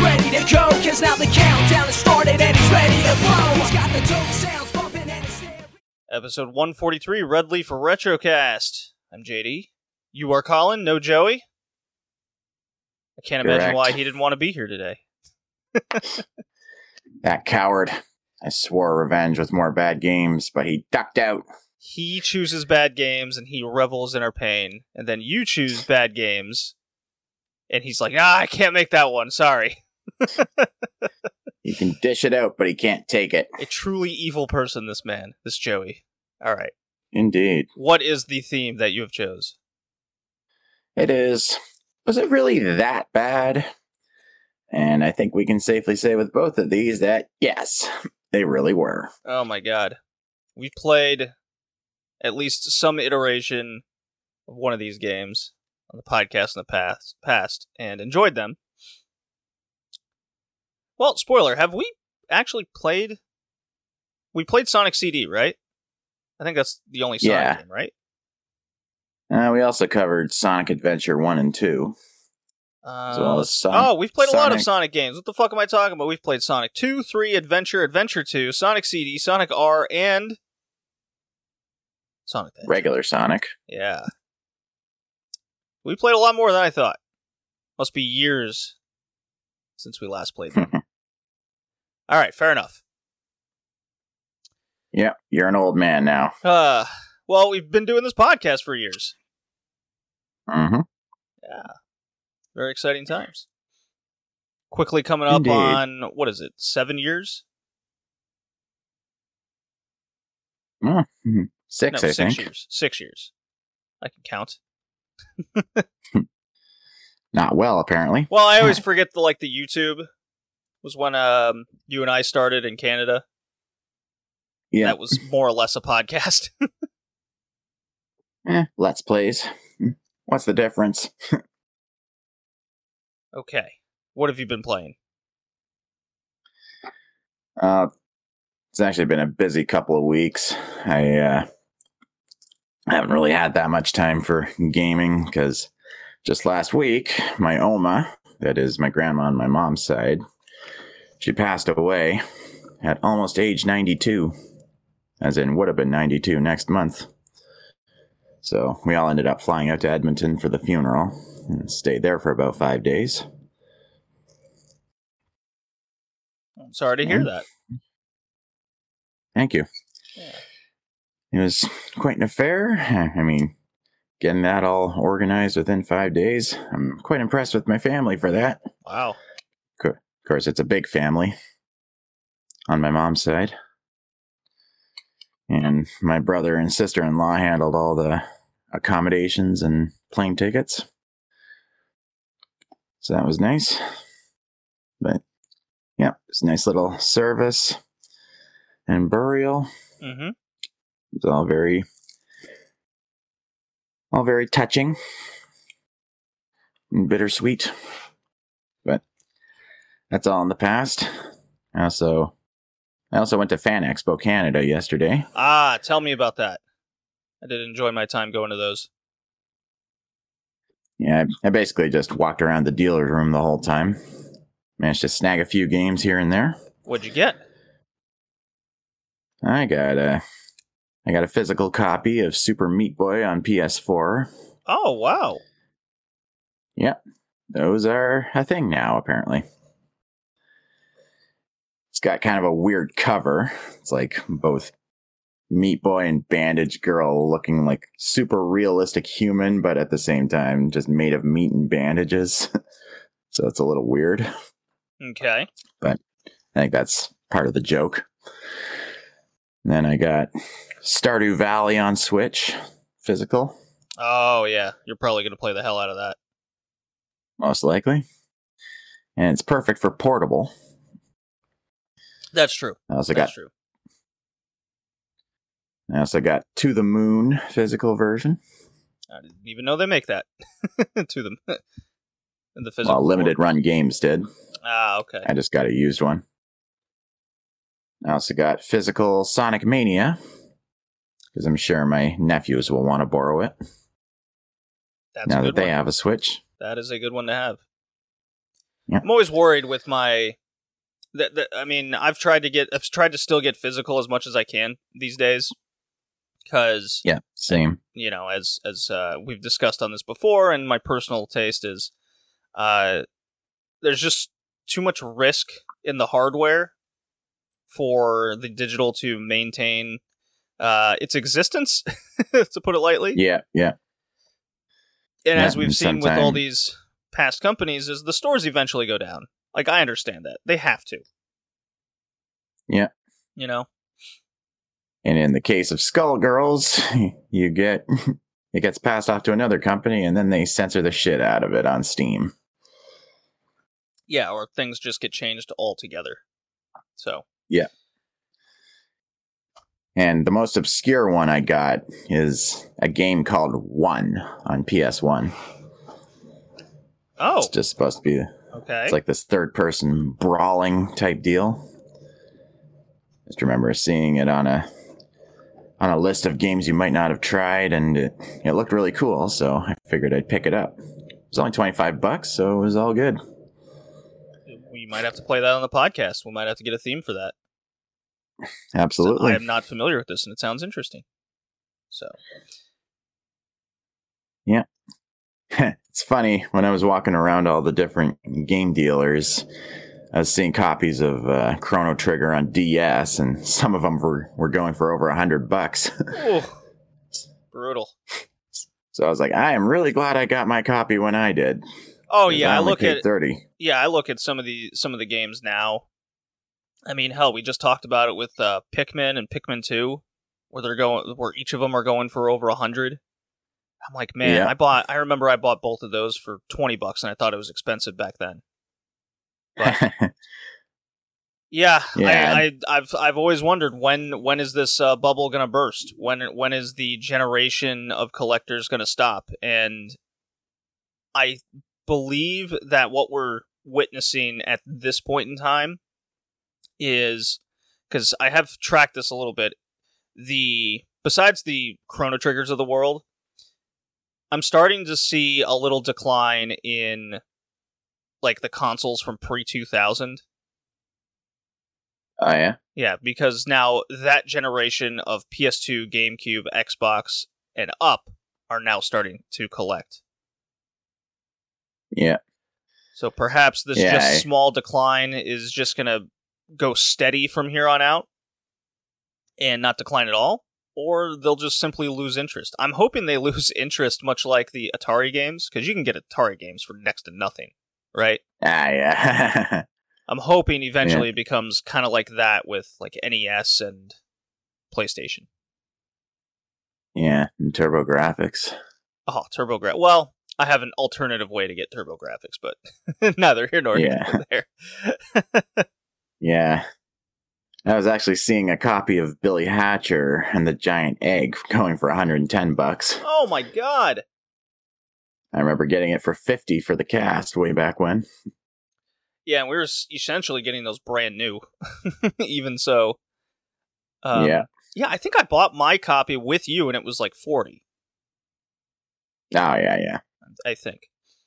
ready to go, cause now the countdown has started and he's ready to blow. He's got the dope sounds bumping and it's there. Episode 143, Red Leaf Retrocast. I'm JD. You are Colin, no Joey. I can't imagine why he didn't want to be here today. That coward. I swore revenge with more bad games, but he ducked out. He chooses bad games and he revels in our pain. And then you choose bad games and he's like, I can't make that one, sorry. He can dish it out, but he can't take it. A truly evil person, this man, this Joey. Alright. Indeed. What is the theme that you have chose? It is. Was it really that bad? And I think we can safely say with both of these that, yes, they really were. Oh my god. We played at least some iteration of one of these games on the podcast in the past and enjoyed them. Well, spoiler, have we actually played... We played Sonic CD, right? I think that's the only Sonic game, right? We also covered Sonic Adventure 1 and 2. As well as we've played a lot of Sonic games. What the fuck am I talking about? We've played Sonic 2, 3, Adventure, Adventure 2, Sonic CD, Sonic R, and Sonic Adventure. Regular Sonic. Yeah. We played a lot more than I thought. Must be years since we last played them. Alright, fair enough. Yeah, you're an old man now. Well, we've been doing this podcast for years. Mm-hmm. Yeah. Very exciting times. Quickly coming up Indeed. on, what is it, 7 years? Mm-hmm. Six, No, I 6 think. years. 6 years. I can count. Not well, apparently. Well, I always forget the YouTube was when you and I started in Canada. Yeah. That was more or less a podcast. Let's Plays. What's the difference? Okay. What have you been playing? It's actually been a busy couple of weeks. I haven't really had that much time for gaming because just last week, my Oma, that is my grandma on my mom's side, she passed away at almost age 92, as in would have been 92 next month. So we all ended up flying out to Edmonton for the funeral and stayed there for about 5 days. I'm sorry to hear that. Thank you. Yeah. It was quite an affair. I mean, getting that all organized within 5 days. I'm quite impressed with my family for that. Wow. Of course, it's a big family on my mom's side. And my brother and sister-in-law handled all the accommodations and plane tickets. So that was nice. But, yeah, it's a nice little service and burial. Mm-hmm. It's all very touching and bittersweet. But that's all in the past. I also went to Fan Expo Canada yesterday. Tell me about that. I did enjoy my time going to those. Yeah, I basically just walked around the dealer's room the whole time. Managed to snag a few games here and there. What'd you get? I got a physical copy of Super Meat Boy on PS4. Oh, wow. Yep, those are a thing now, apparently. It's got kind of a weird cover. It's like both Meat Boy and Bandage Girl looking like super realistic human, but at the same time just made of meat and bandages. So it's a little weird. Okay. But I think that's part of the joke. And then I got Stardew Valley on Switch, physical. Oh, yeah. You're probably going to play the hell out of that. Most likely. And it's perfect for portable. That's true. That's true. I also got To the Moon physical version. I didn't even know they make that. To them. In the physical. Well, Limited Run Games did. Okay. I just got a used one. I also got physical Sonic Mania, because I'm sure my nephews will want to borrow it. That's now a that good they one. have a Switch. That is a good one to have. Yeah. I'm always worried with my. I mean, I've tried to still get physical as much as I can these days, because Yeah, same. as we've discussed on this before, and my personal taste is, there's just too much risk in the hardware for the digital to maintain its existence, to put it lightly. Yeah. And Yeah, as we've and seen with all sometime- these past companies, is the stores eventually go down. Like, I understand that. They have to. Yeah. And in the case of Skullgirls, it gets passed off to another company, and then they censor the shit out of it on Steam. Yeah, or things just get changed altogether. So. Yeah. And the most obscure one I got is a game called One on PS1. Oh. It's just supposed to be, Okay. it's like this third-person brawling type deal. Just remember seeing it on a list of games you might not have tried, and it looked really cool, so I figured I'd pick it up. It was only $25, so it was all good. We might have to play that on the podcast. We might have to get a theme for that. Absolutely. I am not familiar with this, and it sounds interesting. So. Yeah. It's funny, when I was walking around all the different game dealers, I was seeing copies of Chrono Trigger on DS, and some of them were going for over $100. Ooh, brutal. So I was like, I am really glad I got my copy when I did. Oh 'Cause yeah, I only look paid at $30. I look at some of the games now. I mean, hell, we just talked about it with Pikmin and Pikmin 2, where each of them are going for over 100. I'm like, man, Yeah. I remember I bought both of those for $20, and I thought it was expensive back then. But yeah, Yeah. I've always wondered when is this bubble gonna burst? When is the generation of collectors gonna stop? And I believe that what we're witnessing at this point in time is, because I have tracked this a little bit, besides the Chrono Triggers of the world, I'm starting to see a little decline in like the consoles from pre-2000. Oh, yeah? Yeah, because now that generation of PS2, GameCube, Xbox, and up are now starting to collect. Yeah. So perhaps this Yeah, just small decline is just going to go steady from here on out and not decline at all, or they'll just simply lose interest. I'm hoping they lose interest, much like the Atari games, because you can get Atari games for next to nothing, right? Ah, yeah. I'm hoping eventually it becomes kind of like that with like NES and PlayStation. Yeah, and TurboGrafx. Oh, TurboGrafx. Well, I have an alternative way to get TurboGrafx, but neither here nor there. Yeah. I was actually seeing a copy of Billy Hatcher and the Giant Egg going for $110. Oh my god! I remember getting it for $50 for the cast way back when. Yeah, and we were essentially getting those brand new. Even so. Yeah. Yeah, I think I bought my copy with you, and it was like $40. Oh, yeah. I think.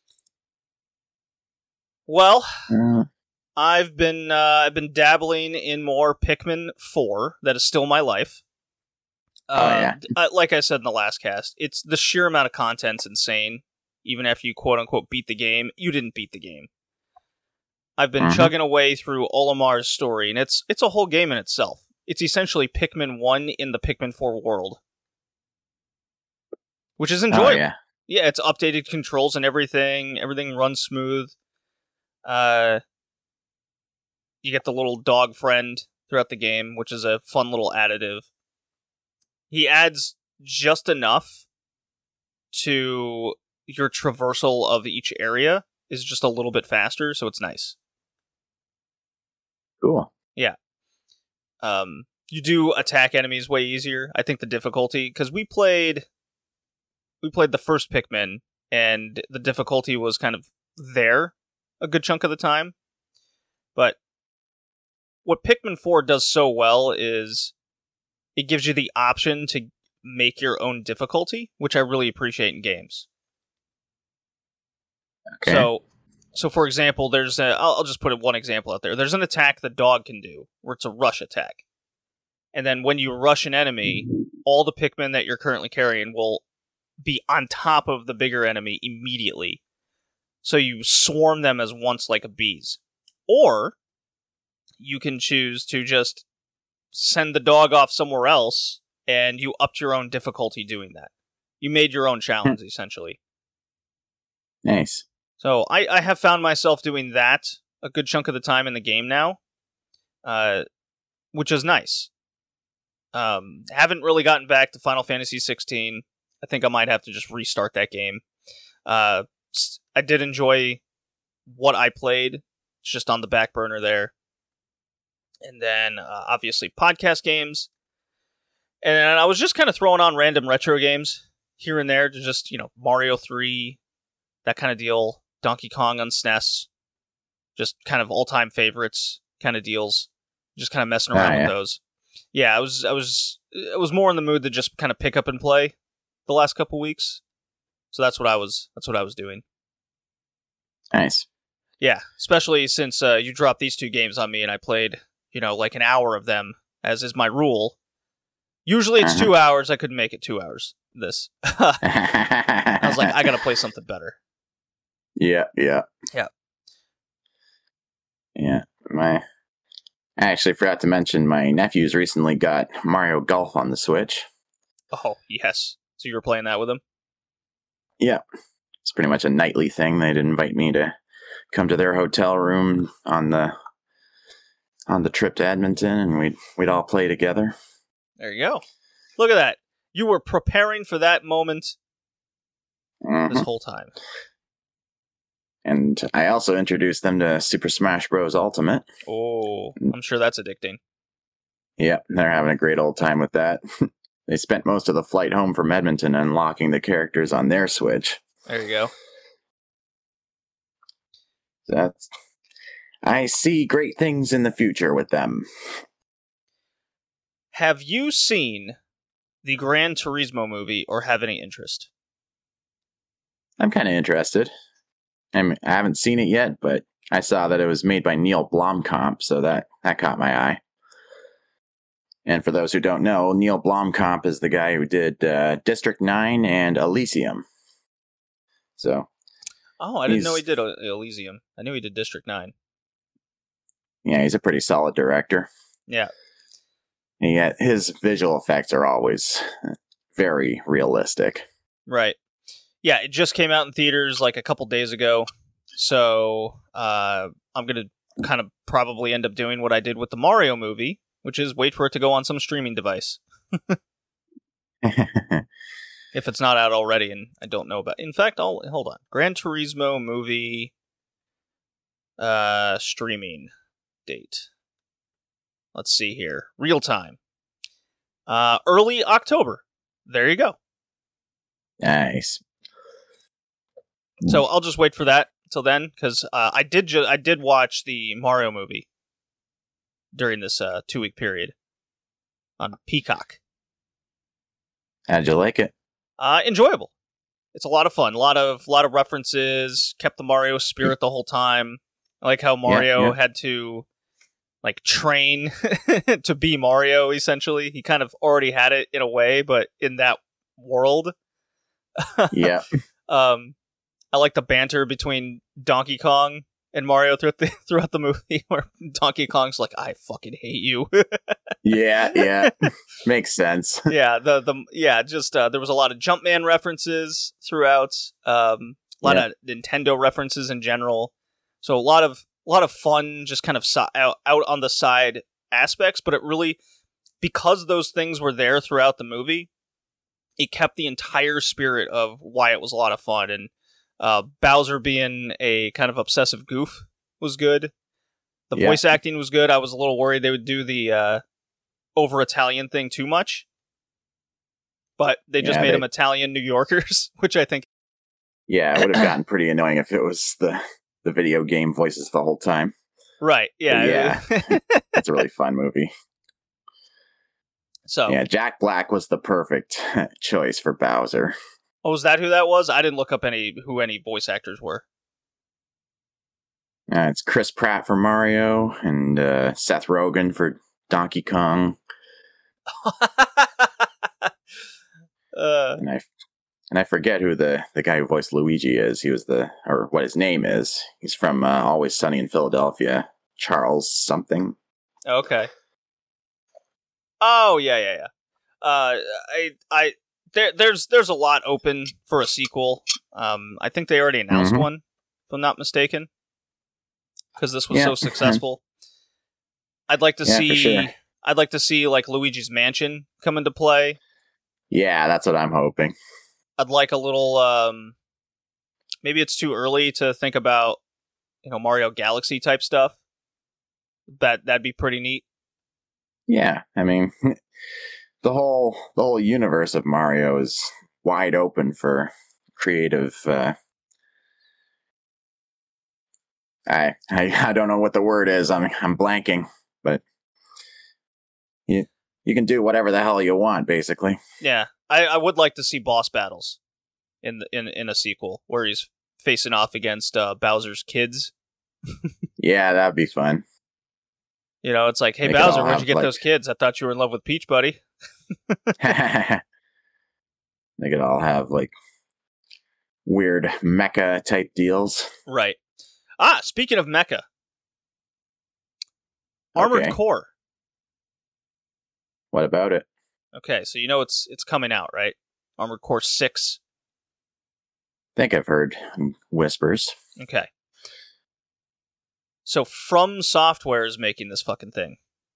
Well, Uh, I've been dabbling in more Pikmin 4. That is still my life. Like I said in the last cast, it's the sheer amount of content's insane. Even after you quote unquote beat the game, you didn't beat the game. I've been chugging away through Olimar's story, and it's a whole game in itself. It's essentially Pikmin 1 in the Pikmin 4 world, which is enjoyable. Oh, yeah. Yeah, it's updated controls and everything. Everything runs smooth. You get the little dog friend throughout the game, which is a fun little additive. He adds just enough to your traversal of each area is just a little bit faster, so it's nice. Cool. You do attack enemies way easier. I think the difficulty, because we played the first Pikmin, and the difficulty was kind of there a good chunk of the time. But what Pikmin 4 does so well is it gives you the option to make your own difficulty, which I really appreciate in games. Okay. So So, for example, I'll just put one example out there. There's an attack the dog can do, where it's a rush attack. And then when you rush an enemy, all the Pikmin that you're currently carrying will be on top of the bigger enemy immediately. So you swarm them as once like a bees. Or you can choose to just send the dog off somewhere else, and you upped your own difficulty doing that. You made your own challenge, essentially. Nice. So I have found myself doing that a good chunk of the time in the game now, which is nice. Haven't really gotten back to Final Fantasy 16. I think I might have to just restart that game. I did enjoy what I played. It's just on the back burner there. And then, obviously, podcast games. And I was just kind of throwing on random retro games here and there to just, Mario 3, that kind of deal. Donkey Kong on SNES. Just kind of all-time favorites kind of deals. Just kind of messing around with those. Yeah, I was more in the mood to just kind of pick up and play the last couple weeks. So that's what I was doing. Nice. Yeah, especially since you dropped these two games on me and I played, like an hour of them, as is my rule. Usually it's 2 hours. I couldn't make it 2 hours. I was like, I gotta play something better. Yeah. I actually forgot to mention my nephews recently got Mario Golf on the Switch. Oh, yes. So you were playing that with them? Yeah. It's pretty much a nightly thing. They'd invite me to come to their hotel room on the trip to Edmonton, and we'd all play together. There you go. Look at that. You were preparing for that moment this whole time. And I also introduced them to Super Smash Bros. Ultimate. Oh, I'm sure that's addicting. Yeah, they're having a great old time with that. They spent most of the flight home from Edmonton unlocking the characters on their Switch. There you go. I see great things in the future with them. Have you seen the Gran Turismo movie or have any interest? I'm kind of interested. I haven't seen it yet, but I saw that it was made by Neil Blomkamp, so that caught my eye. And for those who don't know, Neil Blomkamp is the guy who did District 9 and Elysium. So, I didn't know he did Elysium. I knew he did District 9. Yeah, he's a pretty solid director. Yeah. And yet his visual effects are always very realistic. Right. Yeah, it just came out in theaters like a couple days ago. So I'm going to kind of probably end up doing what I did with the Mario movie, which is wait for it to go on some streaming device. If it's not out already and I don't know about it. In fact, hold on. Gran Turismo movie streaming date. Let's see here. Real time. Early October. There you go. Nice. So I'll just wait for that till then, because I did watch the Mario movie during this 2-week period on Peacock. How'd you like it? Enjoyable. It's a lot of fun. A lot of references. Kept the Mario spirit the whole time. I like how Mario had to train to be Mario. Essentially, he kind of already had it in a way, but in that world. Yeah. I like the banter between Donkey Kong and Mario throughout the movie, where Donkey Kong's like, "I fucking hate you." Yeah, makes sense. Yeah, there was a lot of Jumpman references throughout, a lot of Nintendo references in general. So a lot of fun, just kind of out on the side aspects. But it really, because those things were there throughout the movie, it kept the entire spirit of why it was a lot of fun. And Bowser being a kind of obsessive goof was good. The voice acting was good. I was a little worried they would do the over Italian thing too much, but they just made them Italian New Yorkers, which I think. Yeah, it would have gotten pretty annoying if it was the video game voices the whole time. Right. Yeah. It's a really fun movie. So yeah, Jack Black was the perfect choice for Bowser. Oh, was that who that was? I didn't look up who any voice actors were. It's Chris Pratt for Mario and Seth Rogen for Donkey Kong. And I forget who the guy who voiced Luigi is. He was or what his name is. He's from Always Sunny in Philadelphia. Charles something. Okay. Oh yeah. There's a lot open for a sequel. I think they already announced one, if I'm not mistaken, because this was so successful. I'd like to see. For sure. I'd like to see like Luigi's Mansion come into play. Yeah, that's what I'm hoping. I'd like a little. Maybe it's too early to think about, Mario Galaxy type stuff. That'd be pretty neat. Yeah, I mean, the whole universe of Mario is wide open for creative. I don't know what the word is. I'm blanking, but you can do whatever the hell you want, basically. Yeah, I would like to see boss battles in a sequel where he's facing off against Bowser's kids. Yeah, that'd be fun. It's like, hey, Bowser, where'd you get those kids? I thought you were in love with Peach, buddy. They could all have, like, weird mecha type deals. Right. Speaking of mecha. Armored Core. What about it? Okay, so it's coming out, right? Armored Core 6. I think I've heard whispers. Okay. So From Software is making this fucking thing.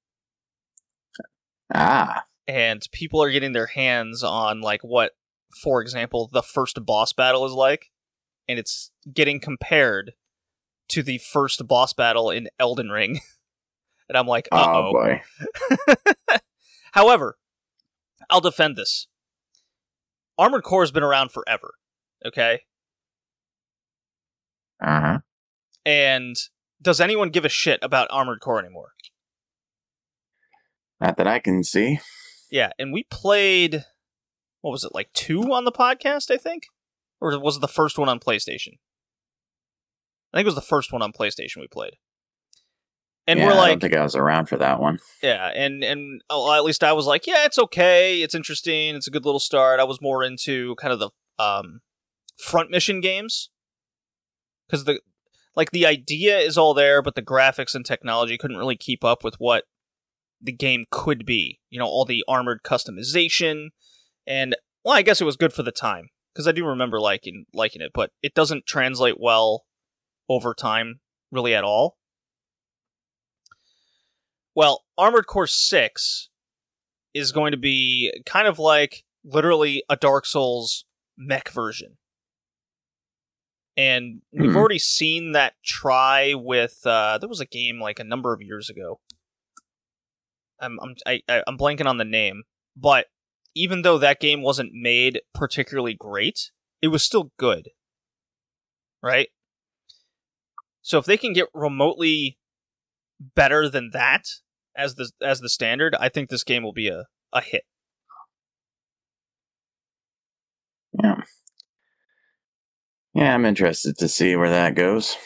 And people are getting their hands on, like, what, for example, the first boss battle is like. And it's getting compared to the first boss battle in Elden Ring. And I'm like, uh-oh. Oh, boy. However, I'll defend this. Armored Core has been around forever. Okay? Uh-huh. And does anyone give a shit about Armored Core anymore? Not that I can see. Yeah, and we played, what was it, like 2 on the podcast, I think? Or was it the first one on PlayStation? I think it was the first one on PlayStation we played. And we're like, I don't think I was around for that one. Yeah, and at least I was like, yeah, it's okay, it's interesting, it's a good little start. I was more into kind of the front mission games. Because the idea is all there, but the graphics and technology couldn't really keep up with what the game could be. All the armored customization, and, well, I guess it was good for the time, because I do remember liking it, but it doesn't translate well over time, really at all. Well, Armored Core 6 is going to be kind of like literally a Dark Souls mech version. And we've already seen that try with, there was a game like a number of years ago. I'm blanking on the name, but even though that game wasn't made particularly great, it was still good. Right? So if they can get remotely better than that as the standard, I think this game will be a hit. Yeah. Yeah, I'm interested to see where that goes.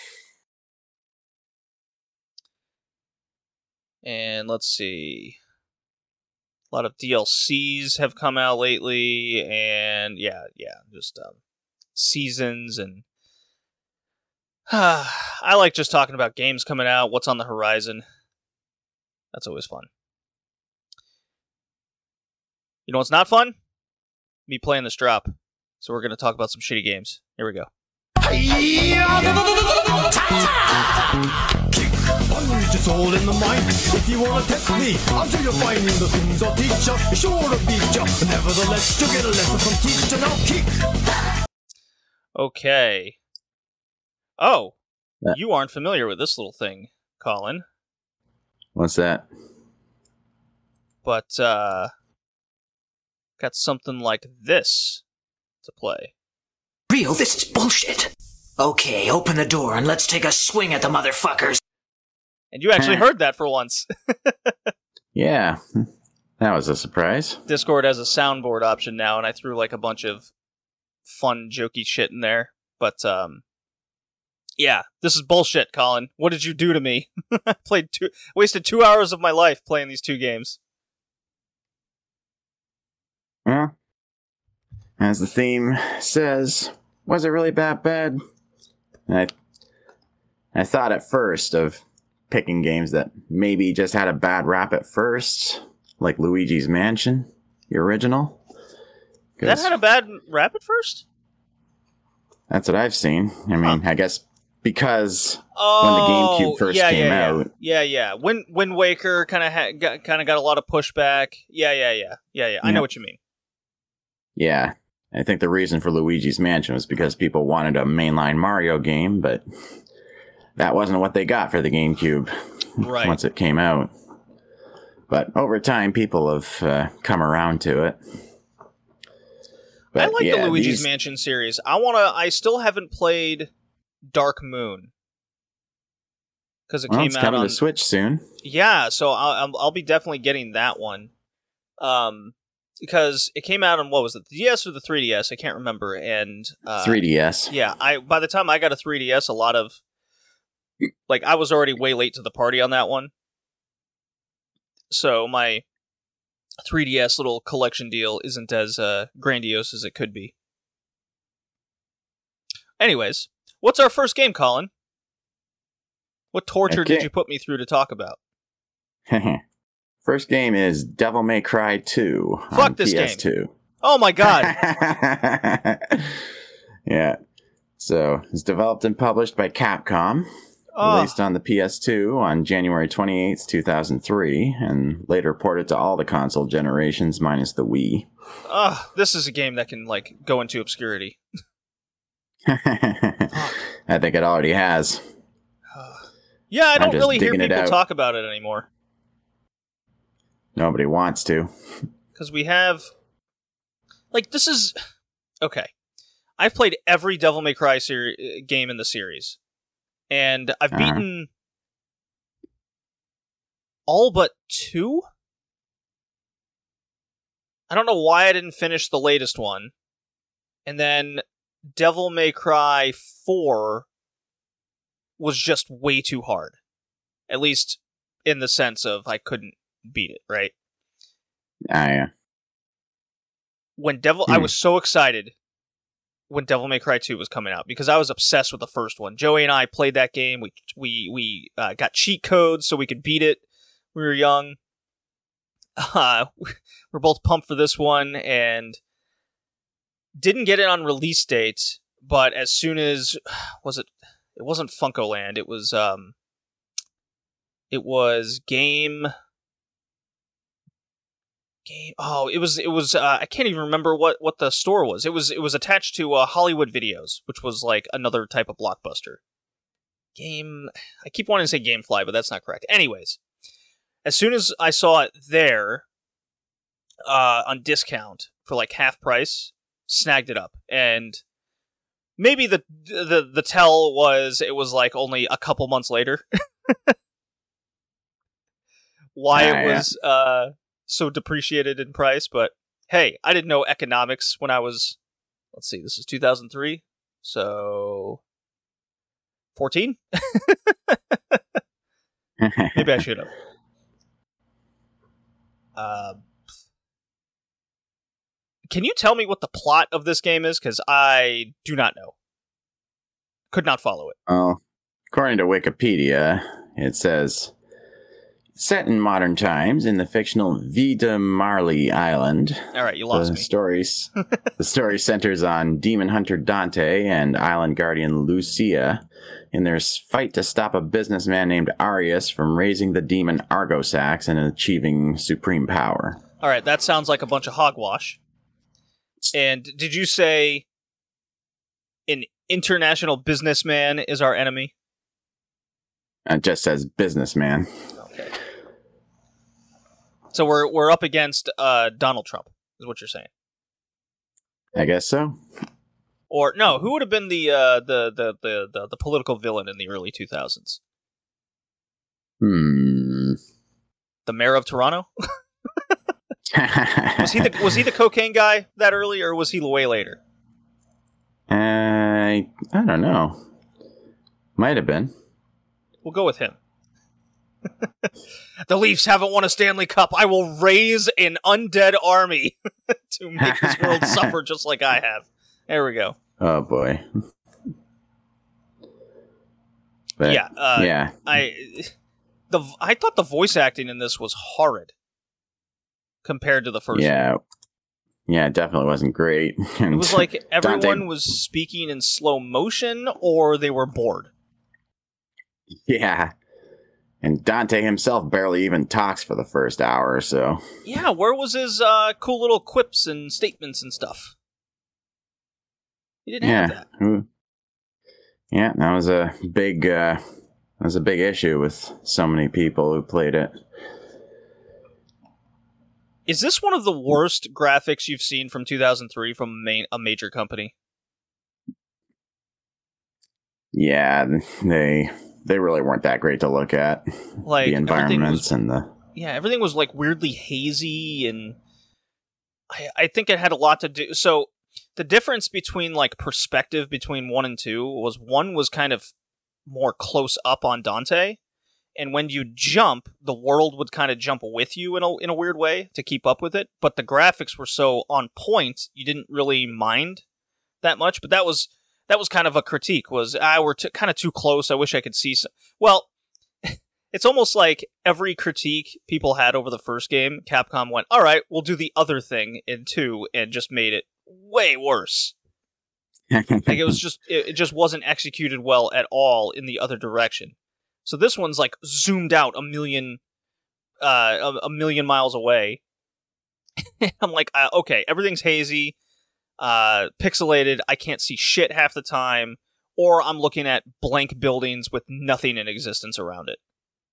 And let's see. A lot of DLCs have come out lately, and just seasons, and I like just talking about games coming out, what's on the horizon. That's always fun. You know what's not fun? Me playing this drop. So we're going to talk about some shitty games. Here we go. Just hold in the mic. If you wanna test me, I'm sure you'll find the things I'll teach ya. Be sure to beat ya. Nevertheless, you'll get a lesson from teacher. Now kick. Okay. Oh, you aren't familiar with this little thing, Colin. What's that? But, got something like this to play. Rio, this is bullshit. Okay, open the door and let's take a swing at the motherfuckers. And you actually heard that for once. Yeah, that was a surprise. Discord has a soundboard option now, and I threw like a bunch of fun, jokey shit in there. But Yeah, this is bullshit, Colin. What did you do to me? I wasted 2 hours of my life playing these two games. Well, as the theme says, was it really that bad? I thought at first of picking games that maybe just had a bad rap at first, like Luigi's Mansion, the original. That had a bad rap at first? That's what I've seen. I mean, I guess because when the GameCube first came out. Yeah. Wind Waker kind of got a lot of pushback. Yeah. I know what you mean. Yeah. I think the reason for Luigi's Mansion was because people wanted a mainline Mario game, but that wasn't what they got for the GameCube once it came out. But over time, people have come around to it. But I like the Luigi's Mansion series. I still haven't played Dark Moon because it came it's out coming on to Switch soon. Yeah, so I'll be definitely getting that one. Because it came out on, what was it, the DS or the 3DS? I can't remember. And 3DS. Yeah, by the time I got a 3DS, a lot of I was already way late to the party on that one. So my 3DS little collection deal isn't as grandiose as it could be. Anyways, what's our first game, Colin? What torture did you put me through to talk about? First game is Devil May Cry 2 Fuck on this PS2. Game. Oh my god. Yeah. So, it's developed and published by Capcom. Released on the PS2 on January 28th, 2003, and later ported to all the console generations minus the Wii. This is a game that can, go into obscurity. I think it already has. Yeah, I don't really hear people talk about it anymore. Nobody wants to. Because we have... this is... Okay. I've played every Devil May Cry game in the series. And I've beaten all but 2? I don't know why I didn't finish the latest one. And then Devil May Cry 4 was just way too hard. At least in the sense of I couldn't beat it, right? Yeah. I was so excited when Devil May Cry 2 was coming out, because I was obsessed with the first one. Joey and I played that game. We got cheat codes so we could beat it when we were young. We're both pumped for this one, and didn't get it on release date, but as soon as... It wasn't Funkoland, it was Game... it was I can't even remember what the store was. It was attached to Hollywood Videos, which was another type of Blockbuster. I keep wanting to say Gamefly, but that's not correct. Anyways, as soon as I saw it there on discount for half price, snagged it up. And maybe the tell was it was only a couple months later. Why it was so depreciated in price, but hey, I didn't know economics when I was, let's see, this is 2003, so 14? Maybe I should have. Can you tell me what the plot of this game is? Because I do not know. Could not follow it. Well, according to Wikipedia, it says... Set in modern times in the fictional Vida Marley Island. All right, you lost me. The story centers on demon hunter Dante and island guardian Lucia in their fight to stop a businessman named Arius from raising the demon Argosax and achieving supreme power. All right, that sounds like a bunch of hogwash. And did you say an international businessman is our enemy? It just says businessman. Okay. So we're up against Donald Trump, is what you're saying? I guess so. Or no, who would have been the political villain in the early 2000s? The mayor of Toronto? Was he the cocaine guy that early, or was he way later? I don't know. Might have been. We'll go with him. The Leafs haven't won a Stanley Cup. I will raise an undead army to make this world suffer just like I have. There we go. Oh, boy. But, yeah. I thought the voice acting in this was horrid compared to the first one. Yeah, it definitely wasn't great. It was like everyone was speaking in slow motion or they were bored. Yeah. And Dante himself barely even talks for the first hour or so. Yeah, where was his cool little quips and statements and stuff? He didn't have that. Yeah, that was a big issue with so many people who played it. Is this one of the worst graphics you've seen from 2003 from a major company? Yeah, they really weren't that great to look at. Like the environments everything was like weirdly hazy, and I think it had a lot to do. So the difference between like perspective between 1 and 2 was 1 was kind of more close up on Dante, and when you jump, the world would kind of jump with you in a weird way to keep up with it. But the graphics were so on point, you didn't really mind that much. But that was kind of a critique. Was we're kind of too close. I wish I could see some. Well, it's almost like every critique people had over the first game, Capcom went, all right, we'll do the other thing in 2, and just made it way worse. Like it just wasn't executed well at all in the other direction. So this one's like zoomed out a million miles away. I'm like, okay, everything's hazy, pixelated. I can't see shit half the time, or I'm looking at blank buildings with nothing in existence around it.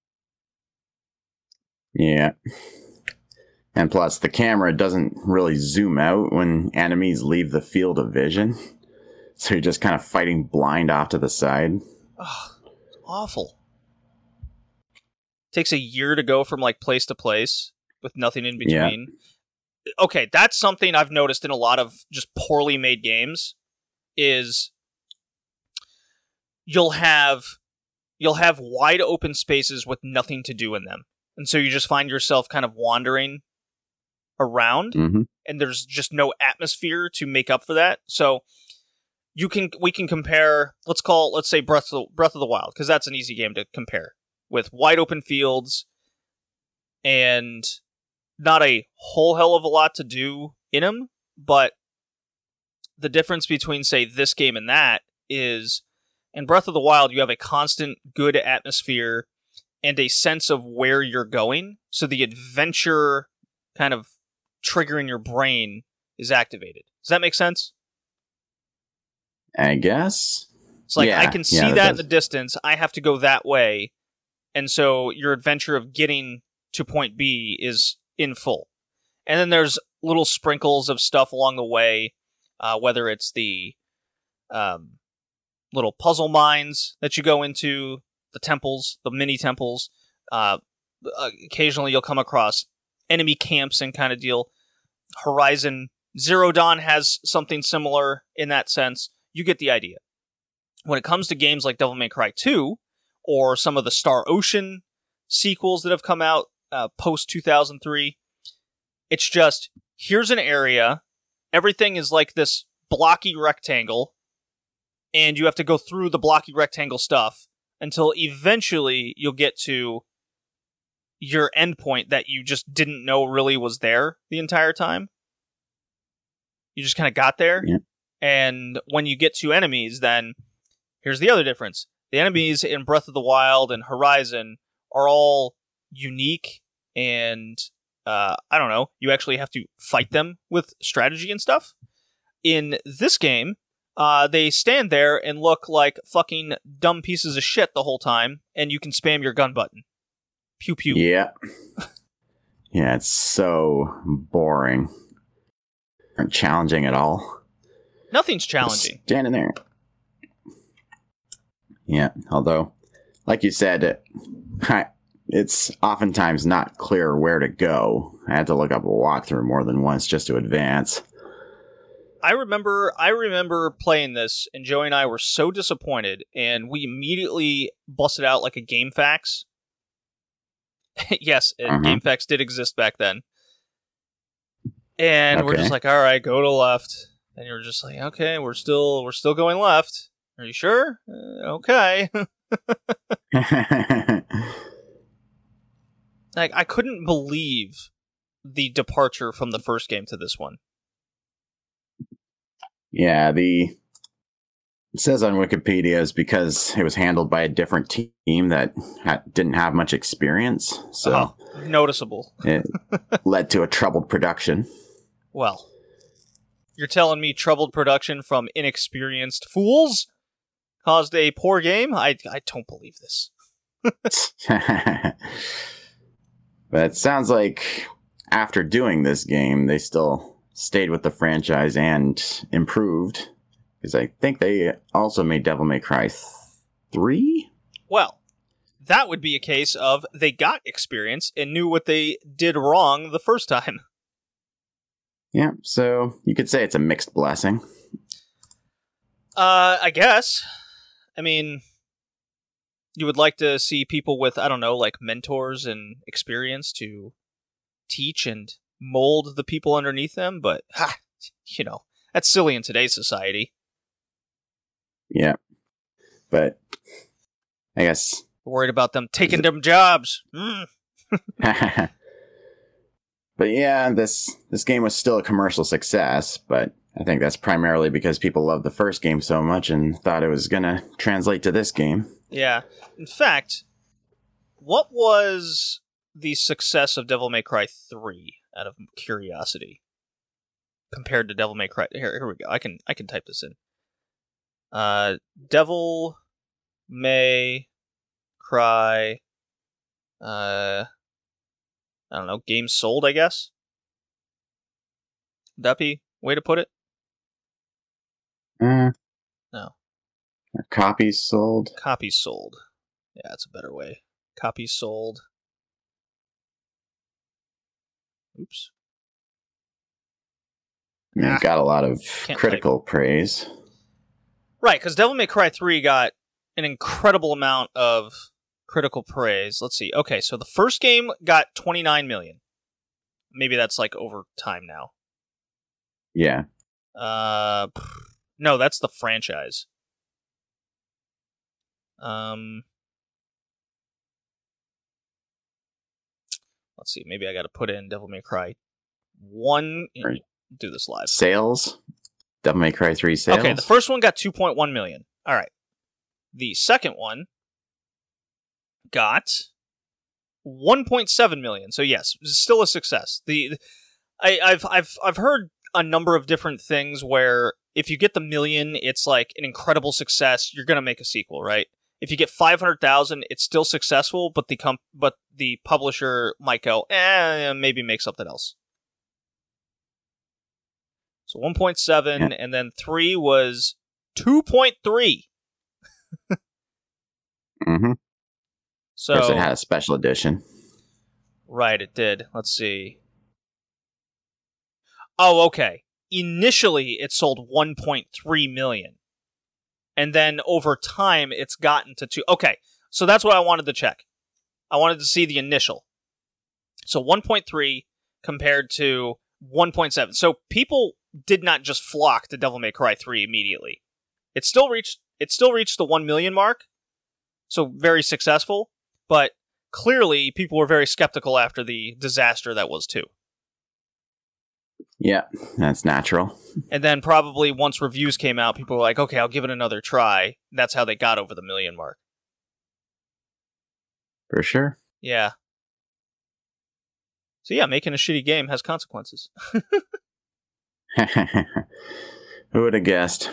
Yeah. And plus, the camera doesn't really zoom out when enemies leave the field of vision. So you're just kind of fighting blind off to the side. Ugh, awful. Takes a year to go from like place to place with nothing in between. Yeah. Okay, that's something I've noticed in a lot of just poorly made games is you'll have wide open spaces with nothing to do in them. And so you just find yourself kind of wandering around, and there's just no atmosphere to make up for that. So we can compare, let's say Breath of the Wild, because that's an easy game to compare, with wide open fields and not a whole hell of a lot to do in them, but the difference between, say, this game and that is in Breath of the Wild, you have a constant good atmosphere and a sense of where you're going, so the adventure kind of triggering your brain is activated. Does that make sense? I guess. It's like, I can see that in the distance, I have to go that way, and so your adventure of getting to point B is in full. And then there's little sprinkles of stuff along the way, whether it's the little puzzle mines that you go into, the temples, the mini temples. Occasionally you'll come across enemy camps and kind of deal. Horizon Zero Dawn has something similar in that sense. You get the idea. When it comes to games like Devil May Cry 2, or some of the Star Ocean sequels that have come out post-2003, it's just, here's an area, everything is like this blocky rectangle, and you have to go through the blocky rectangle stuff until eventually you'll get to your endpoint that you just didn't know really was there the entire time. You just kind of got there. Yeah. And when you get to enemies, then here's the other difference. The enemies in Breath of the Wild and Horizon are all unique, and I don't know, you actually have to fight them with strategy and stuff. In this game, they stand there and look like fucking dumb pieces of shit the whole time, and you can spam your gun button. Pew pew. Yeah. Yeah, it's so boring. Not challenging at all. Nothing's challenging. Just standing there. Yeah, although, like you said, it's oftentimes not clear where to go. I had to look up a walkthrough more than once just to advance. I remember playing this, and Joey and I were so disappointed, and we immediately busted out like a GameFAQs. Yes, GameFAQs did exist back then. And we're just like, all right, go to the left. And you're just like, okay, we're still going left. Are you sure? Okay. Like, I couldn't believe the departure from the first game to this one. Yeah, it says on Wikipedia is because it was handled by a different team that didn't have much experience. So noticeable. It led to a troubled production. Well, you're telling me troubled production from inexperienced fools caused a poor game? I don't believe this. But it sounds like after doing this game, they still stayed with the franchise and improved. Because I think they also made Devil May Cry 3? Well, that would be a case of they got experience and knew what they did wrong the first time. Yeah, so you could say it's a mixed blessing. I guess. I mean, you would like to see people with, I don't know, like mentors and experience to teach and mold the people underneath them, but, that's silly in today's society. Yeah, but I guess... Worried about them taking them jobs. But yeah, this game was still a commercial success, but I think that's primarily because people loved the first game so much and thought it was going to translate to this game. Yeah. In fact, what was the success of Devil May Cry 3 out of curiosity compared to Devil May Cry? Here we go. I can type this in. Devil May Cry I don't know, games sold, I guess? Would that be a way to put it? No. Copies sold? Copies sold. Yeah, that's a better way. Copies sold. Oops. I mean, it got a lot of critical praise. Right, because Devil May Cry 3 got an incredible amount of critical praise. Let's see. Okay, so the first game got 29 million. Maybe that's like over time now. Yeah. No, that's the franchise. Let's see. Maybe I got to put in Devil May Cry 1. Right. Do this live. Sales? Devil May Cry 3 sales? Okay, the first one got 2.1 million. All right. The second one got 1.7 million. So yes, still a success. I've heard a number of different things where if you get the million, it's like an incredible success. You're gonna make a sequel, right? If you get 500,000, it's still successful, but the publisher might go, maybe make something else. So 1.7, and then 3 was 2.3. Mm-hmm. So because it had a special edition. Right, it did. Let's see. Oh, okay. Initially, it sold 1.3 million. And then over time, it's gotten to 2. Okay, so that's what I wanted to check. I wanted to see the initial. So 1.3 compared to 1.7. So people did not just flock to Devil May Cry 3 immediately. It still reached the 1 million mark. So very successful. But clearly, people were very skeptical after the disaster that was 2. Yeah, that's natural. And then probably once reviews came out, people were like, okay, I'll give it another try. That's how they got over the 1 million mark. For sure. Yeah. So yeah, making a shitty game has consequences. Who would have guessed?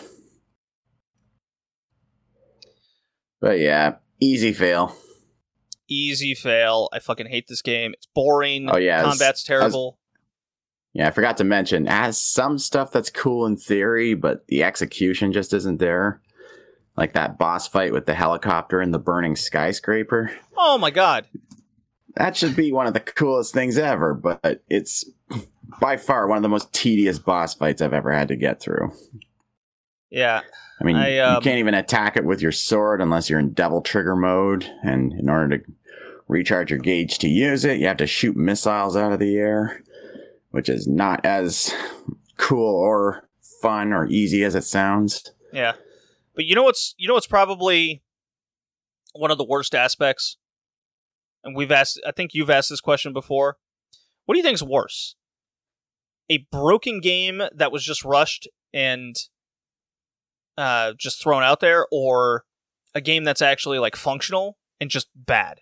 But yeah, easy fail. Easy fail. I fucking hate this game. It's boring. Oh yeah, combat's terrible. I forgot to mention, it has some stuff that's cool in theory, but the execution just isn't there. Like that boss fight with the helicopter and the burning skyscraper. Oh my god. That should be one of the coolest things ever, but it's by far one of the most tedious boss fights I've ever had to get through. Yeah. I mean, you can't even attack it with your sword unless you're in Devil Trigger mode. And in order to recharge your gauge to use it, you have to shoot missiles out of the air, which is not as cool or fun or easy as it sounds. Yeah. But you know what's probably one of the worst aspects? And I think you've asked this question before. What do you think is worse? A broken game that was just rushed and just thrown out there, or a game that's actually like functional and just bad?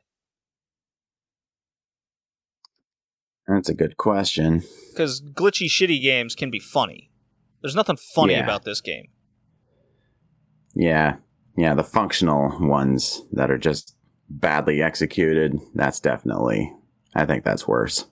That's a good question. Because glitchy, shitty games can be funny. There's nothing funny about this game. Yeah, the functional ones that are just badly executed, I think that's worse.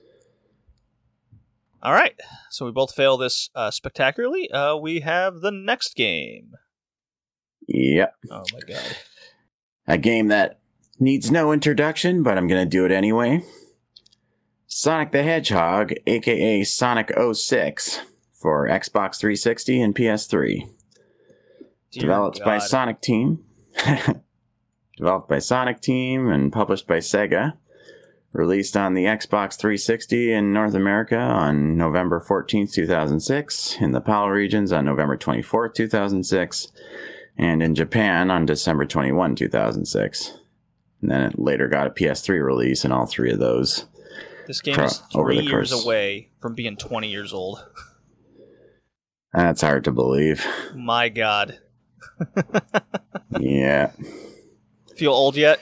All right, so we both fail this spectacularly. We have the next game. Yep. Oh my god. A game that needs no introduction, but I'm going to do it anyway. Sonic the Hedgehog, aka Sonic 06, for Xbox 360 and PS3. Developed by Sonic Team. Developed by Sonic Team and published by Sega. Released on the Xbox 360 in North America on November 14th, 2006. In the PAL regions on November 24th, 2006. And in Japan on December 21, 2006. And then it later got a PS3 release in all three of those. This game is 3 years away from being 20 years old. That's hard to believe. My god. Yeah. Feel old yet?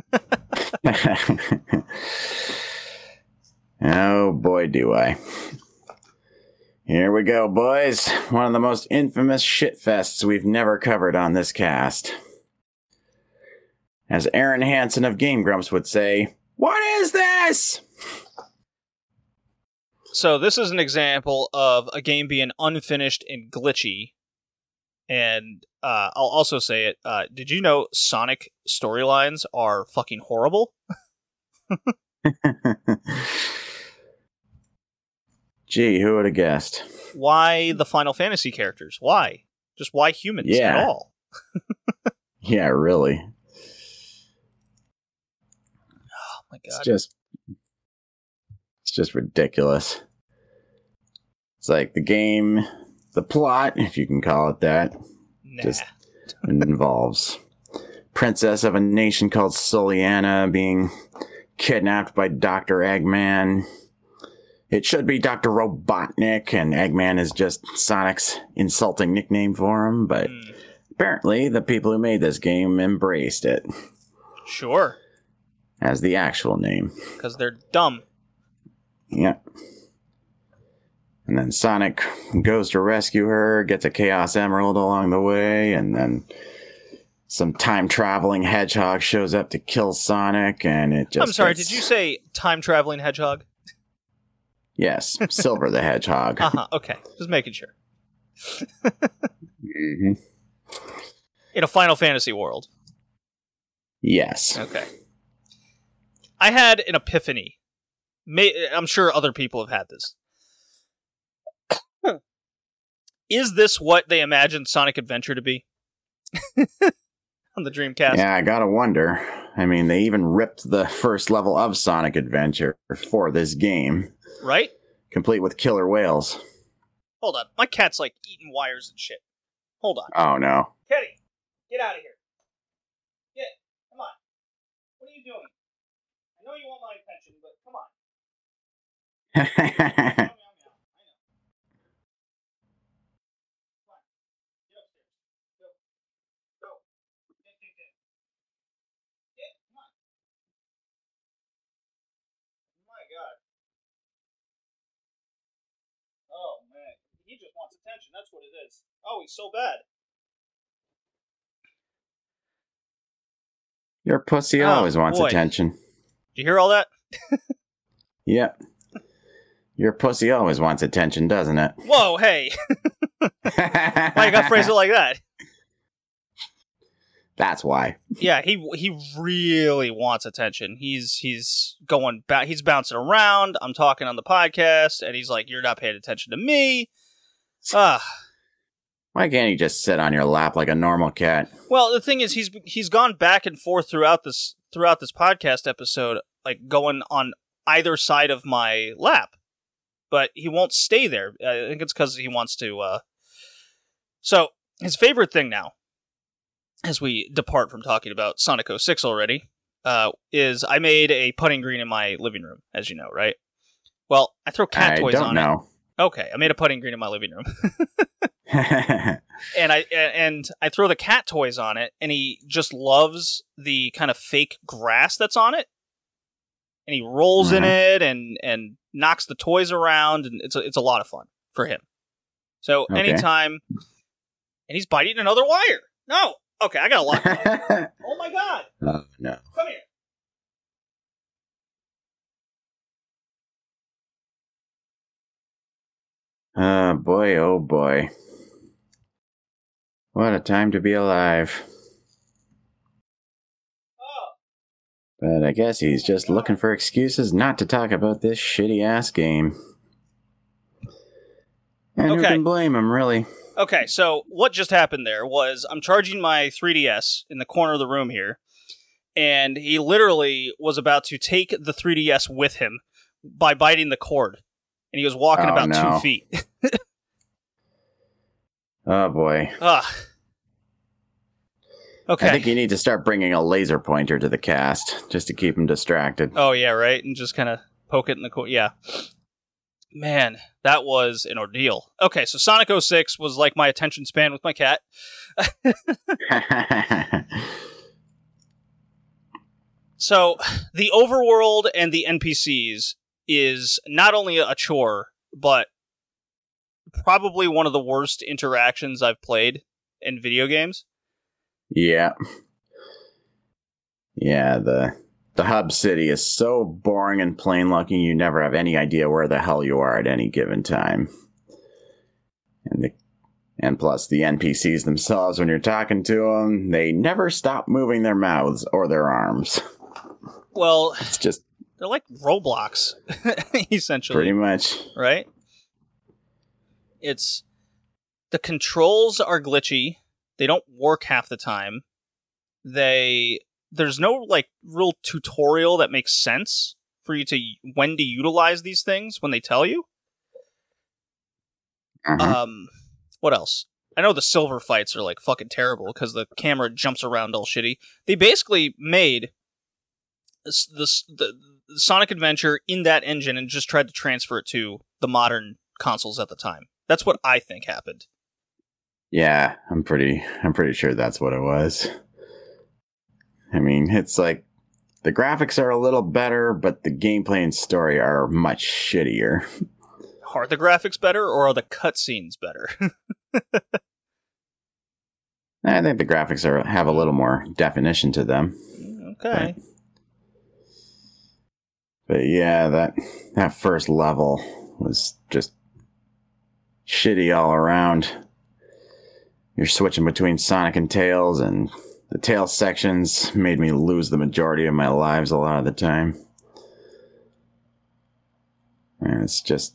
Oh boy, do I. Here we go, boys. One of the most infamous shitfests we've never covered on this cast. As Aaron Hansen of Game Grumps would say, what is this? So this is an example of a game being unfinished and glitchy. And I'll also say it. Did you know Sonic storylines are fucking horrible? Gee, who would have guessed? Why the Final Fantasy characters? Why? Just why humans at all? Yeah, really. Oh my god. It's just ridiculous. It's like the game, the plot, if you can call it that, just involves princess of a nation called Soliana being kidnapped by Dr. Eggman. It should be Dr. Robotnik, and Eggman is just Sonic's insulting nickname for him, but apparently the people who made this game embraced it. Sure. As the actual name. Because they're dumb. Yep. And then Sonic goes to rescue her, gets a Chaos Emerald along the way, and then some time-traveling hedgehog shows up to kill Sonic, and it just... I'm sorry, did you say time-traveling hedgehog? Yes, Silver the Hedgehog. Okay. Just making sure. Mm-hmm. In a Final Fantasy world. Yes. Okay. I had an epiphany. I'm sure other people have had this. Is this what they imagined Sonic Adventure to be? On the Dreamcast? Yeah, I gotta wonder. I mean, they even ripped the first level of Sonic Adventure for this game. Right? Complete with killer whales. Hold on. My cat's like eating wires and shit. Hold on. Oh, no. Kitty, get out of here. Get. Come on. What are you doing? I know you want my attention, but come on. Meow, meow, meow. I know. Come on. Get upstairs. Go. Go. Get. Get. Come on. Oh my god. Oh man. He just wants attention. That's what it is. Oh, he's so bad. Your pussy always wants attention. Did you hear all that? Yep. Your pussy always wants attention, doesn't it? Whoa, hey. Why you gotta phrase it like that? That's why. Yeah, he really wants attention. He's going he's bouncing around. I'm talking on the podcast, and he's like, "You're not paying attention to me." Why can't he just sit on your lap like a normal cat? Well, the thing is, he's gone back and forth throughout this podcast episode, like going on either side of my lap, but he won't stay there. I think it's because he wants to. So his favorite thing now, as we depart from talking about Sonic 06 already, is I made a putting green in my living room, as you know, right? Well, I throw cat toys on it. Okay, I made a putting green in my living room. and I throw the cat toys on it, and he just loves the kind of fake grass that's on it. And he rolls in it and knocks the toys around, and it's a lot of fun for him. So anytime, and he's biting another wire. No. Okay, I got a lot. Oh my god! Oh no! Come here. Boy, oh boy! What a time to be alive. Oh. But I guess he's just looking for excuses not to talk about this shitty ass game. And who can blame him, really? Okay, so what just happened there was I'm charging my 3DS in the corner of the room here, and he literally was about to take the 3DS with him by biting the cord, and he was walking about 2 feet. Oh boy. Okay. I think you need to start bringing a laser pointer to the cast, just to keep him distracted. Oh yeah, right? And just kind of poke it in the cord. Yeah. Man, that was an ordeal. Okay, so Sonic 06 was like my attention span with my cat. So, the overworld and the NPCs is not only a chore, but probably one of the worst interactions I've played in video games. Yeah. Yeah, the hub city is so boring and plain-looking, you never have any idea where the hell you are at any given time. And plus, the NPCs themselves, when you're talking to them, they never stop moving their mouths or their arms. Well, it's just... They're like Roblox, essentially. Pretty much. Right? It's... The controls are glitchy. They don't work half the time. There's no, like, real tutorial that makes sense for you to when to utilize these things when they tell you. What else? I know the silver fights are, like, fucking terrible because the camera jumps around all shitty. They basically made the Sonic Adventure in that engine and just tried to transfer it to the modern consoles at the time. That's what I think happened. Yeah, I'm pretty sure that's what it was. I mean, it's like, the graphics are a little better, but the gameplay and story are much shittier. Are the graphics better, or are the cutscenes better? I think the graphics have a little more definition to them. Okay. But yeah, that first level was just shitty all around. You're switching between Sonic and Tails, and the Tails sections made me lose the majority of my lives a lot of the time. And it's just...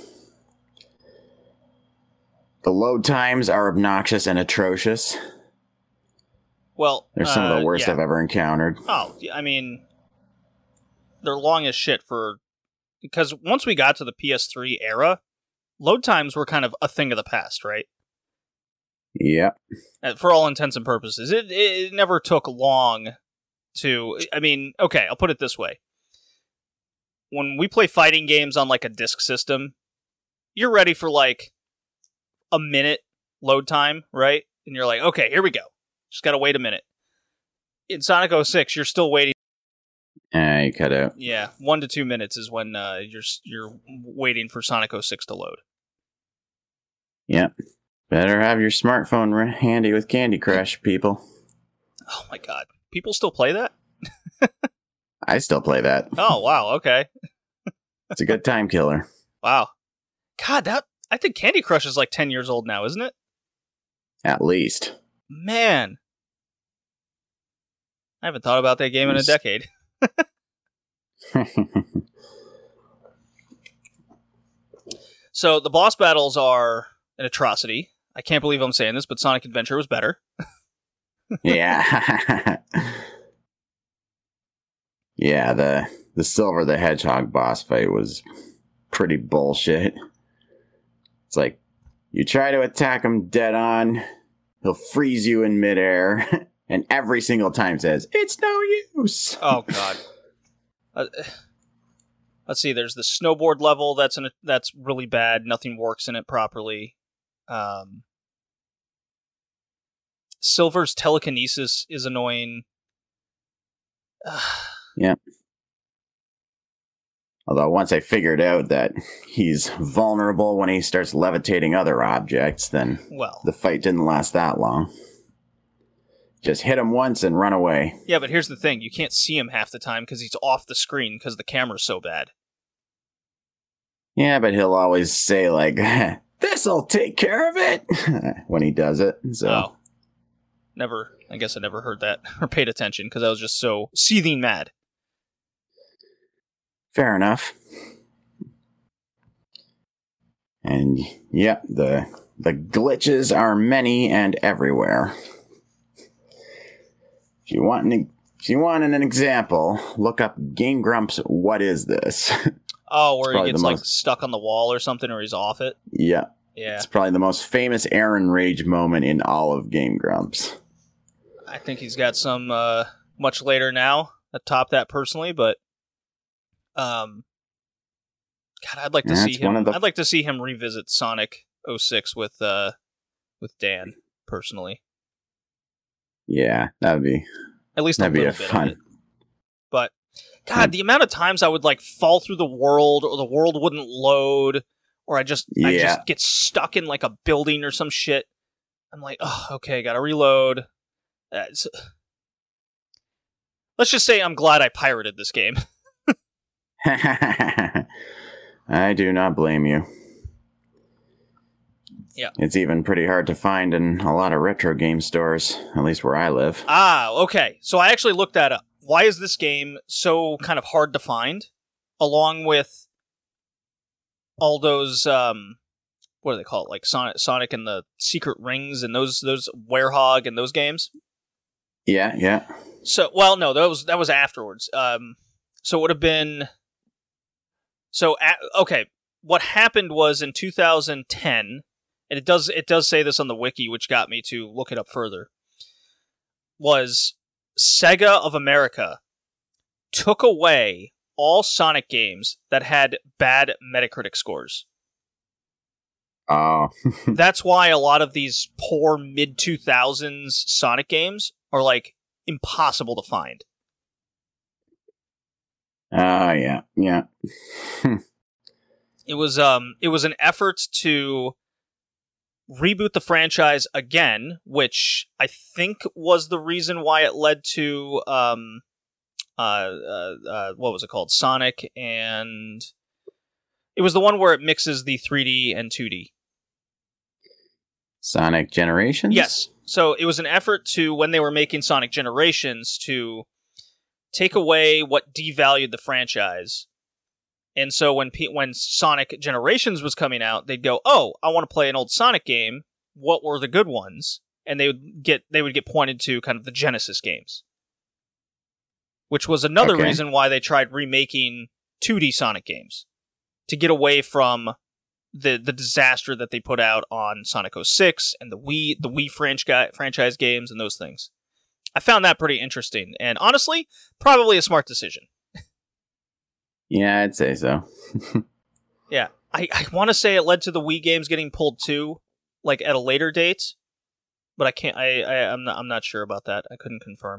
The load times are obnoxious and atrocious. Well, they're some of the worst I've ever encountered. Oh, I mean, they're long as shit because once we got to the PS3 era, load times were kind of a thing of the past, right? Yep. For all intents and purposes. It never took long to... I mean, okay, I'll put it this way. When we play fighting games on, like, a disc system, you're ready for, like, a minute load time, right? And you're like, okay, here we go. Just gotta wait a minute. In Sonic 06, you're still waiting. You cut out. Yeah, 1 to 2 minutes is when you're waiting for Sonic 06 to load. Yep. Better have your smartphone handy with Candy Crush, people. Oh my god. People still play that? I still play that. Oh, wow, okay. It's a good time killer. Wow. God, I think Candy Crush is like 10 years old now, isn't it? At least. Man. I haven't thought about that game in a decade. So the boss battles are an atrocity. I can't believe I'm saying this, but Sonic Adventure was better. Yeah. Yeah, the Silver the Hedgehog boss fight was pretty bullshit. It's like, you try to attack him dead on, he'll freeze you in midair, and every single time says, it's no use. Oh, God. Let's see, there's the snowboard level that's really bad. Nothing works in it properly. Silver's telekinesis is annoying. Yeah. Although once I figured out that he's vulnerable when he starts levitating other objects, then the fight didn't last that long. Just hit him once and run away. Yeah, but here's the thing. You can't see him half the time because he's off the screen because the camera's so bad. Yeah, but he'll always say, like, this'll take care of it, when he does it. So. Oh. I guess I never heard that or paid attention because I was just so seething mad. Fair enough. And, yep, the glitches are many and everywhere. If you want an example, look up Game Grumps' What Is This? Oh, where he gets like stuck on the wall or something, or he's off it? Yeah. Yeah. It's probably the most famous Aaron Rage moment in all of Game Grumps. I think he's got some much later now that top that personally, but God, I'd like to see him. I'd like to see him revisit Sonic 06 with Dan personally. Yeah, that'd be at least a little bit fun. Of it. But God, the amount of times I would like fall through the world, or the world wouldn't load, or I just get stuck in like a building or some shit. I'm like, oh, okay, gotta reload. Let's just say I'm glad I pirated this game. I do not blame you. Yeah. It's even pretty hard to find in a lot of retro game stores, at least where I live. Ah, okay. So I actually looked that up. Why is this game so kind of hard to find? Along with all those, what do they call it? Like Sonic and the Secret Rings and those Werehog and those games? Yeah. So, well, no, that was afterwards. So it would have been... okay, what happened was in 2010, and it does say this on the wiki, which got me to look it up further, was Sega of America took away all Sonic games that had bad Metacritic scores. Oh. That's why a lot of these poor mid-2000s Sonic games are, like, impossible to find. Yeah. It was an effort to reboot the franchise again, which I think was the reason why it led to what was it called? Sonic, and it was the one where it mixes the 3D and 2D. Sonic Generations? Yes. So it was an effort to, when they were making Sonic Generations, to take away what devalued the franchise. And so when Sonic Generations was coming out, they'd go, "Oh, I want to play an old Sonic game. What were the good ones?" And they would get pointed to kind of the Genesis games, which was another reason why they tried remaking 2D Sonic games to get away from the disaster that they put out on Sonic 06 and the Wii franchise games and those things. I found that pretty interesting, and honestly, probably a smart decision. Yeah, I'd say so. Yeah, I want to say it led to the Wii games getting pulled too, like at a later date, but I can't. I'm not sure about that. I couldn't confirm.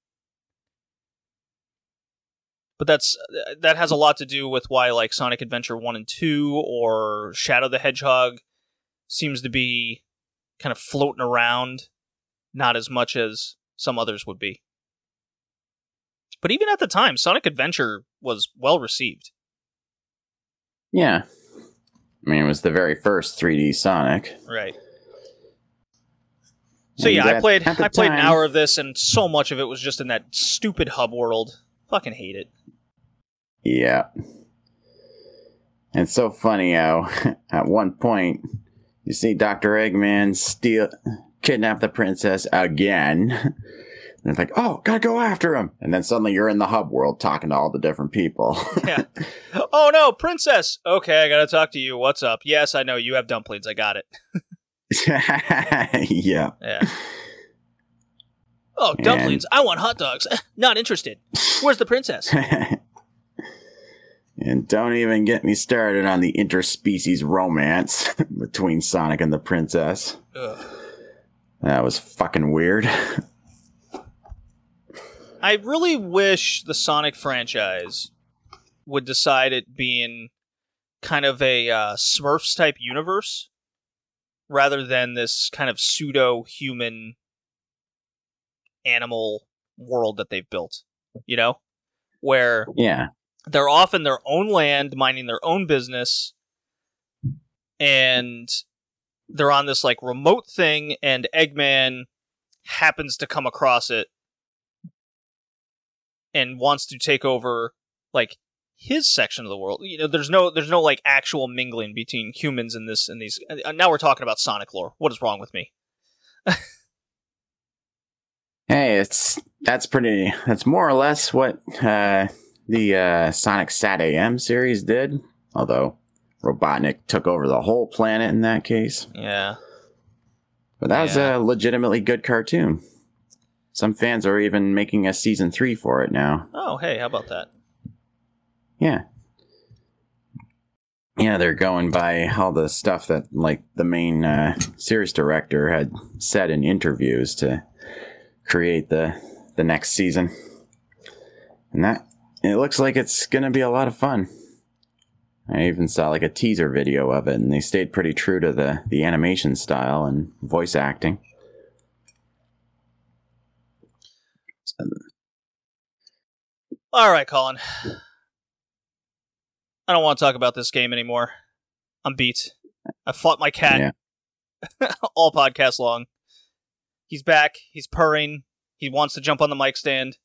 But that has a lot to do with why like Sonic Adventure 1 and 2 or Shadow the Hedgehog seems to be kind of floating around, not as much as some others would be. But even at the time, Sonic Adventure was well received. Yeah. I mean, it was the very first 3D Sonic. Right. So And yeah, I at played the an time- hour of this, and so much of it was just in that stupid hub world. Fucking hate it. Yeah. And it's so funny how at one point you see Dr. Eggman kidnap the princess again. And it's like, oh, gotta go after him. And then suddenly you're in the hub world talking to all the different people. Yeah. Oh no, princess! Okay, I gotta talk to you. What's up? Yes, I know, you have dumplings. I got it. Yeah. Yeah. Oh, dumplings. I want hot dogs. Not interested. Where's the princess? And don't even get me started on the interspecies romance between Sonic and the princess. Ugh. That was fucking weird. I really wish the Sonic franchise would decide it being kind of a Smurfs type universe rather than this kind of pseudo-human animal world that they've built, you know? Where Yeah. they're off in their own land, minding their own business, and they're on this like remote thing, and Eggman happens to come across it and wants to take over like his section of the world. You know, there's no like actual mingling between humans in this and these. Now we're talking about Sonic lore. What is wrong with me? Hey, that's more or less what the Sonic Sat AM series did. Although Robotnik took over the whole planet in that case. Yeah. But that was Yeah. a legitimately good cartoon. Some fans are even making a season 3 for it now. Oh, hey, how about that? Yeah. Yeah, they're going by all the stuff that, like, the main series director had said in interviews to create the next season. And it looks like it's going to be a lot of fun. I even saw, like, a teaser video of it, and they stayed pretty true to the animation style and voice acting. All right, Colin. I don't want to talk about this game anymore. I'm beat. I fought my cat all podcast long. He's back. He's purring. He wants to jump on the mic stand.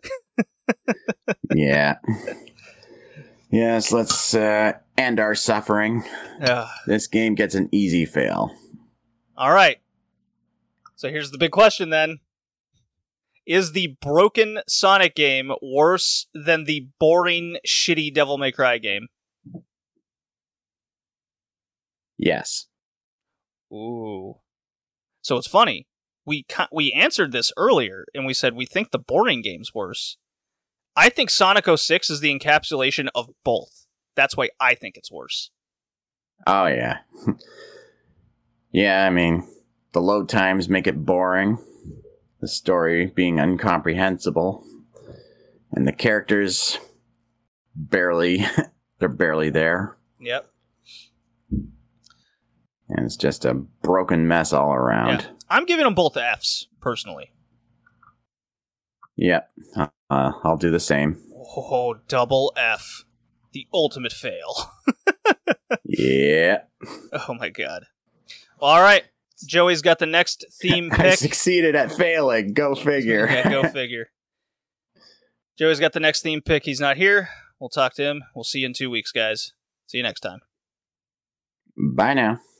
Yeah. Yes, let's end our suffering. Ugh. This game gets an easy fail. All right. So here's the big question then. Is the broken Sonic game worse than the boring, shitty Devil May Cry game? Yes. Ooh. So it's funny. We answered this earlier, and we said we think the boring game's worse. I think Sonic 06 is the encapsulation of both. That's why I think it's worse. Oh, yeah. Yeah, I mean, the load times make it boring. The story being incomprehensible. And the characters they're barely there. Yep. And it's just a broken mess all around. Yeah. I'm giving them both Fs, personally. Yep. I'll do the same. Oh, double F. The ultimate fail. Yeah. Oh my god. All right. Joey's got the next theme I pick. succeeded at failing. Go figure. Yeah, go figure. Joey's got the next theme pick. He's not here. We'll talk to him. We'll see you in 2 weeks, guys. See you next time. Bye now.